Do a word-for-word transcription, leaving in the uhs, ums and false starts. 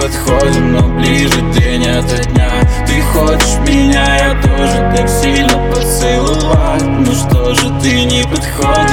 подходим, но ближе день ото дня. Ты хочешь меня, я тоже так сильно поцеловать. Ну что же ты не подходишь?